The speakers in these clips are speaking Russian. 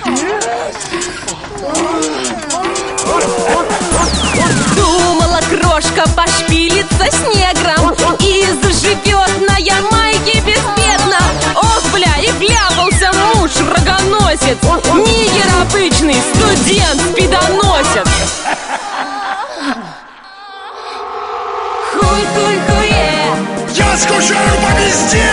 Думала, крошка пошпилится с негром и заживет на Ямайке безбедно. Ох, бля, и вляпался муж рогоносец. Нигер обычный, студент-спидоносец. Хуй-хуй-хуе. Я скучаю по пизде.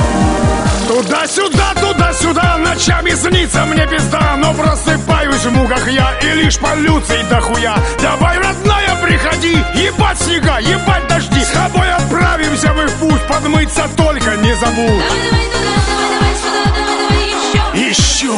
Туда-сюда, ночами снится мне пизда. Но просыпаюсь в муках я, и лишь полюций дохуя. Давай, родная, приходи, ебать снега, ебать дожди. С тобой отправимся мы в путь, подмыться только не забудь. Давай сюда, давай еще.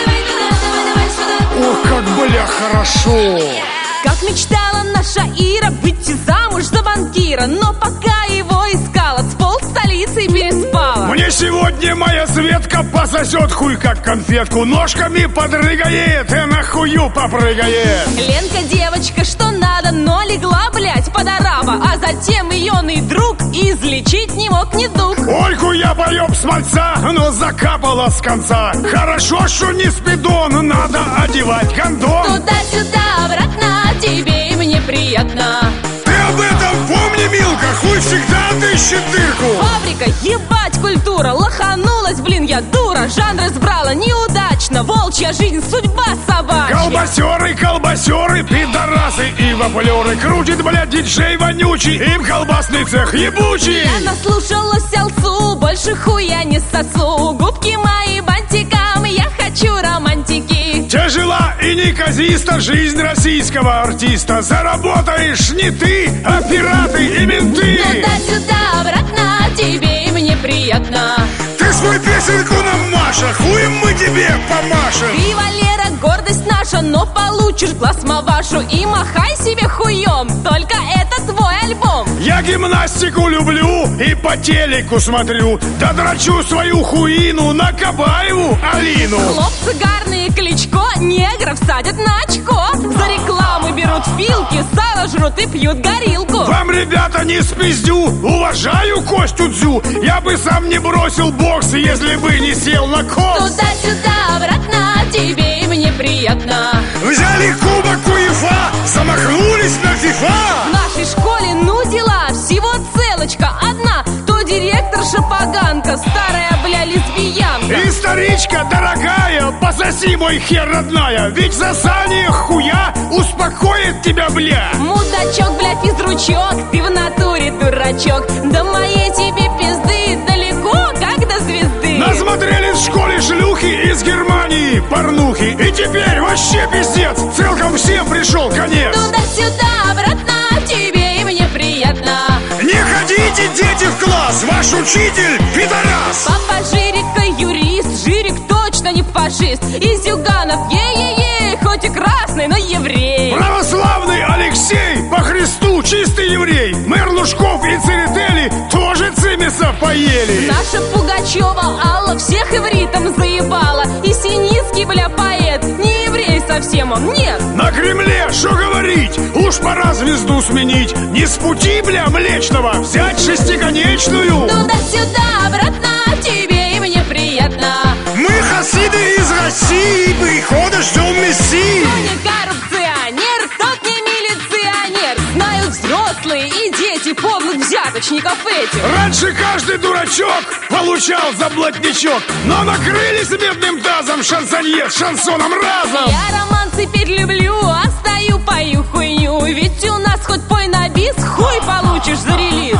Ох, как, бля, хорошо. Как мечтала наша Ира выйти замуж за банкира, но пока его искала, с полстолицы переспала. Мне сегодня моя Светка пососет хуй как конфетку, ножками подрыгает и на хую попрыгает. Ленка девочка, что надо, но легла, блять, под араба, а затем ее друг излечить не мог недуг. Ольку я поеб с мальца, но закапала с конца. Хорошо, что не спидон, надо одевать кондом. Туда-сюда, обратно, тебе и мне приятно. Ты об этом помни, Милка, хуй всегда отыщет дырку. Фабрика, ебать культура, лоханулась, блин, я дура. Жанр избрала неудачно, волчья жизнь, судьба собачья. Колбасеры, пидорасы и воплеры. Крутит, блядь, диджей вонючий, им колбасный цех ебучий. Я наслушалась алцу, больше хуя не сосу. Губки мои бантикам, я хочу романтики. Тяжела и неказиста жизнь российского артиста. Заработаешь не ты, а пираты и менты. Туда-сюда, обратно, тебе и мне приятно. Ты свою песенку нам, Маша, хуем мы тебе помашем. Ты, Валера, гордость наша, но получишь глаз мавашу. И махай себе хуем, только это твой альбом. Я гимнастику люблю и по телеку смотрю. Да драчу свою хуину на Кабаеву Алину. Хлопцы гарные, Кличко, негров садят на очко. За рекламу берут вилки, сало жрут и пьют горилку. Вам, ребята, не спиздю, уважаю Костю Дзю. Я бы сам не бросил бокс, если бы не сел на кокс. Туда-сюда, обратно, тебе и мне приятно. Взяли кубок УЕФА, замахнулись на ФИФА. В нашей школе, ну дела, всего целочка одна. То директорша поганка, старая, бля, лесбиянка. Историчка дорогая, пососи мой хер, родная. Ведь засание хуя успокоит тебя, бля. Мудачок, бля, физручок, ты в натуре дурачок. До моей тебе пизды далеко, как до звезды. Насмотрелись в школе шлюхи из Германии порнухи. И теперь вообще пиздец, целком всем пришел конец. Туда-сюда, обратно, тебе и мне приятно. Не ходите, дети, в класс, ваш учитель пидорас. Папа Жирика юрист, Жирик точно не фашист. И Зюганов, е-е-е, хоть и красный, но еврей. Православный Алексей, по Христу чистый еврей. Мэр Лужков и Церетели тоже цимиса поели. Наша Пугачева Алла всех ивритом заебала. И Синицкий, бля, поэт, не еврей совсем он, нет. На Кремле, что говорить, уж пора звезду сменить. Не с пути, бля, Млечного взять шестиконечную. Туда-сюда, обратно, тебе и мне приятно. Мы хасиды из России, прихода ждем Мессии. Кто не коррупционер, тот не милиционер. Знают взрослые и дети подлых взяточников этих. Раньше каждый дурачок получал за блатничок, но накрылись бедным тазом шансонье с шансоном разом. Я роман теперь люблю, а стою, пою хуйню. Ведь у нас хоть пой на бис, хуй получишь за релиз.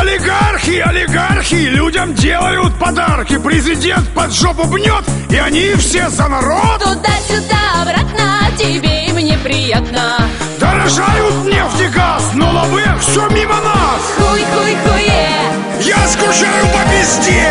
Олигархи людям делают подарки. Президент под жопу бнет, и они все за народ. Туда-сюда, обратно, тебе и мне приятно. Дорожают нефть и газ, но лавэ все мимо нас. Хуй-хуй-хуе. Я скучаю по пизде.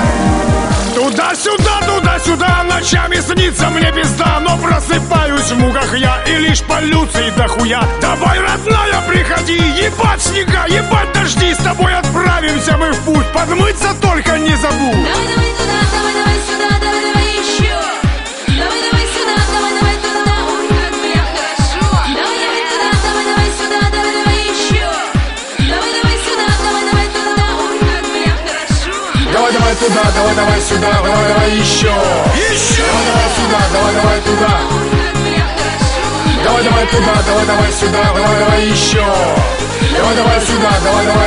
Туда-сюда, ночами снится мне пизда. Но просыпаюсь в муках я, и лишь полюций дохуя. Давай, родная, приходи, ебать снега, ебать дожди. С тобой отправимся мы в путь, подмыться только не забудь. Давай туда, давай сюда, давай еще. Давай сюда, давай туда, ой, как, бля, хорошо. Давай туда, давай сюда, давай еще. Давай сюда, давай туда, ой, как, бля, хорошо. Давай туда, давай сюда, давай еще. Давай сюда, давай туда. сюда. Давай, давай туда, давай, давай сюда, давай, давай еще. Давай, давай сюда, давай, давай